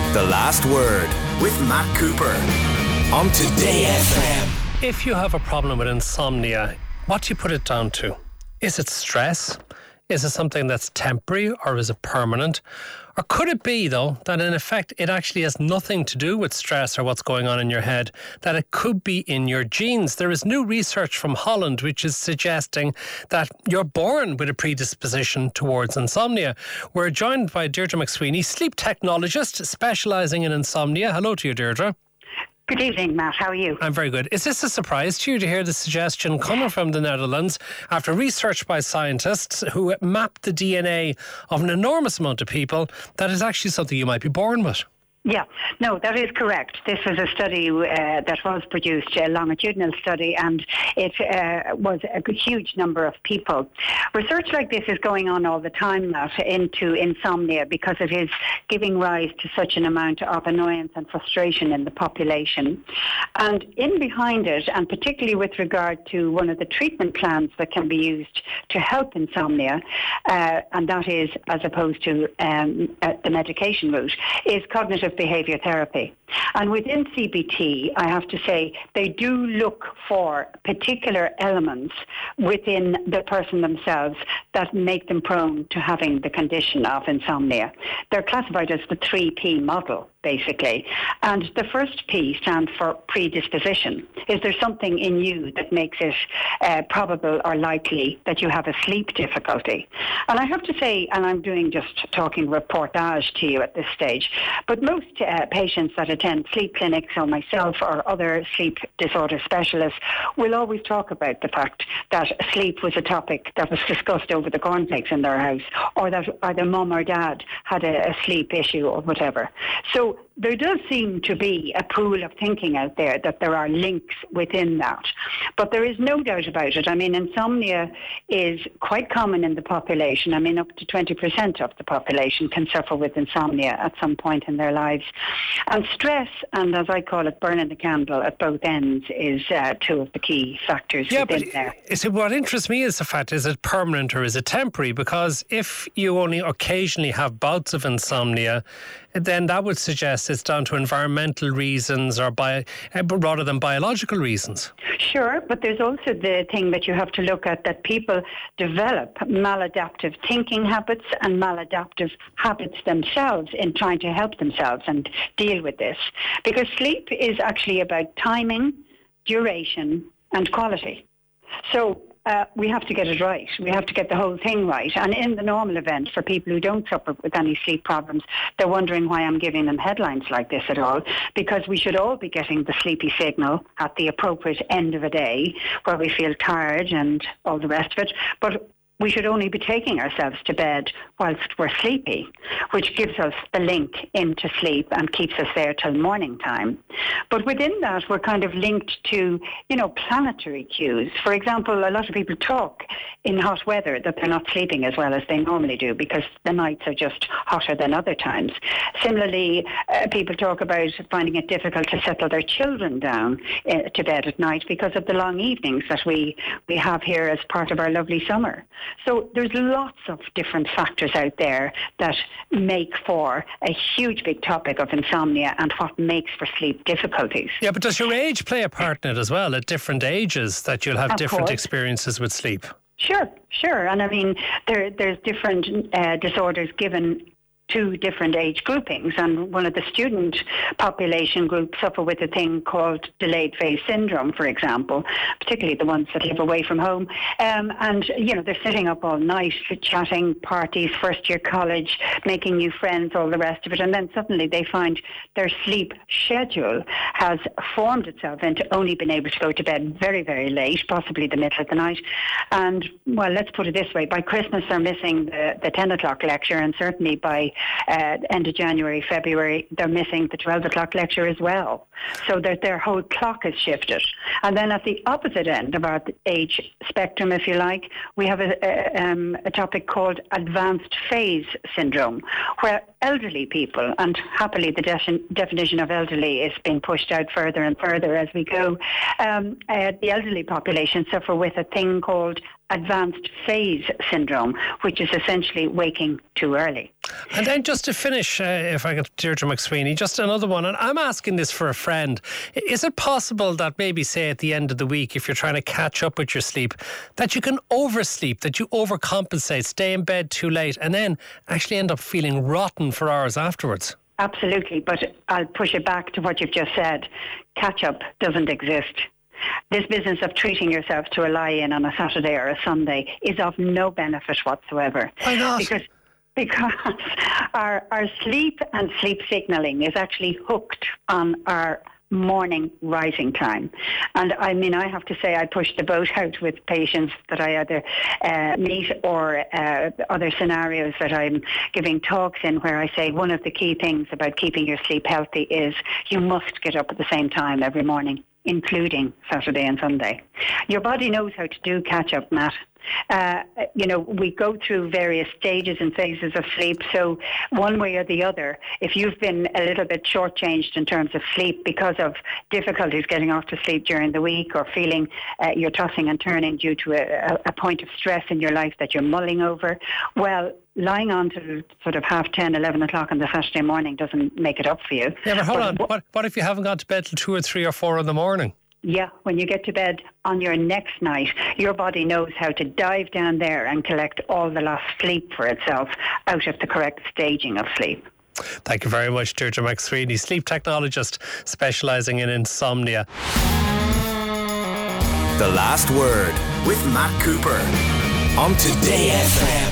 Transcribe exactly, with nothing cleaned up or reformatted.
The Last Word with Matt Cooper on Today F M. If you have a problem with insomnia, what do you put it down to? Is it stress? Is it something that's temporary, or is it permanent? Or could it be, though, that in effect it actually has nothing to do with stress or what's going on in your head, that it could be in your genes? There is new research from Holland which is suggesting that you're born with a predisposition towards insomnia. We're joined by Deirdre McSweeney, sleep technologist specialising in insomnia. Hello to you, Deirdre. Good evening, Matt. How are you? I'm very good. Is this a surprise to you to hear the suggestion coming from the Netherlands after research by scientists who mapped the D N A of an enormous amount of people that is actually something you might be born with? Yeah, no, that is correct. This was a study uh, that was produced, a longitudinal study, and it uh, was a huge number of people. Research like this is going on all the time, Matt, into insomnia because it is giving rise to such an amount of annoyance and frustration in the population. And in behind it, and particularly with regard to one of the treatment plans that can be used to help insomnia, uh, and that is as opposed to um, uh, the medication route, is cognitive behaviour therapy. And within C B T, I have to say, they do look for particular elements within the person themselves that make them prone to having the condition of insomnia. They're classified as the three P model, basically. And the first P stands for predisposition. Is there something in you that makes it uh, probable or likely that you have a sleep difficulty? And I have to say, and I'm doing just talking reportage to you at this stage, but most uh, patients that attend sleep clinics or myself or other sleep disorder specialists will always talk about the fact that sleep was a topic that was discussed over the cornflakes in their house, or that either mum or dad had a, a sleep issue or whatever. So there does seem to be a pool of thinking out there that there are links within that. But there is no doubt about it. I mean, insomnia is quite common in the population. I mean, up to twenty percent of the population can suffer with insomnia at some point in their lives. And stress, and as I call it, burning the candle at both ends, is uh, two of the key factors yeah, within but there. Is it, what interests me is the fact, is it permanent or is it temporary? Because if you only occasionally have bouts of insomnia, then that would suggest it's down to environmental reasons or bio, rather than biological reasons. Sure, but there's also the thing that you have to look at, that people develop maladaptive thinking habits and maladaptive habits themselves in trying to help themselves and deal with this. Because sleep is actually about timing, duration and quality. So Uh, we have to get it right. We have to get the whole thing right. And in the normal event, for people who don't suffer with any sleep problems, they're wondering why I'm giving them headlines like this at all, because we should all be getting the sleepy signal at the appropriate end of a day where we feel tired and all the rest of it. But we should only be taking ourselves to bed whilst we're sleepy, which gives us the link into sleep and keeps us there till morning time. But within that, we're kind of linked to, you know, planetary cues. For example, a lot of people talk in hot weather that they're not sleeping as well as they normally do because the nights are just hotter than other times. Similarly, uh, people talk about finding it difficult to settle their children down uh, to bed at night because of the long evenings that we, we have here as part of our lovely summer. So there's lots of different factors out there that make for a huge big topic of insomnia and what makes for sleep difficulties. Yeah, but does your age play a part in it as well? At different ages that you'll have Of different course. experiences with sleep? Sure, sure. And I mean, there, there's different uh, disorders given two different age groupings, and one of the student population groups suffer with a thing called delayed phase syndrome, for example, particularly the ones that live away from home. Um, and, you know, they're sitting up all night, chatting, parties, first year college, making new friends, all the rest of it, and then suddenly they find their sleep schedule has formed itself into only being able to go to bed very, very late, possibly the middle of the night. And, well, let's put it this way, by Christmas they're missing the, the ten o'clock lecture, and certainly by Uh, end of January, February, they're missing the twelve o'clock lecture as well. So that their whole clock is shifted. And then at the opposite end of our age spectrum, if you like, we have a, a, um, a topic called advanced phase syndrome, where elderly people, and happily the de- definition of elderly is being pushed out further and further as we go, um, uh, the elderly population suffer with a thing called advanced phase syndrome, which is essentially waking too early. And then just to finish, uh, if I could, Deirdre McSweeney, just another one, and I'm asking this for a friend. Is it possible that maybe, say, at the end of the week, if you're trying to catch up with your sleep, that you can oversleep, that you overcompensate, stay in bed too late, and then actually end up feeling rotten for hours afterwards? Absolutely, but I'll push it back to what you've just said. Catch-up doesn't exist. This business of treating yourself to a lie-in on a Saturday or a Sunday is of no benefit whatsoever. Why not? Because Because our our sleep and sleep signalling is actually hooked on our morning rising time. And I mean, I have to say I push the boat out with patients that I either uh, meet or uh, other scenarios that I'm giving talks in, where I say one of the key things about keeping your sleep healthy is you must get up at the same time every morning, including Saturday and Sunday. Your body knows how to do catch up, Matt. Uh, you know, we go through various stages and phases of sleep. So one way or the other, if you've been a little bit shortchanged in terms of sleep because of difficulties getting off to sleep during the week, or feeling uh, you're tossing and turning due to a, a point of stress in your life that you're mulling over, well, lying on to sort of half ten, eleven o'clock on the Saturday morning doesn't make it up for you. Yeah, but hold but on. What, what if you haven't gone to bed till two or three or four in the morning? Yeah, when you get to bed on your next night, your body knows how to dive down there and collect all the lost sleep for itself out of the correct staging of sleep. Thank you very much, Deirdre McSweeney, sleep technologist specialising in insomnia. The Last Word with Matt Cooper on Today F M.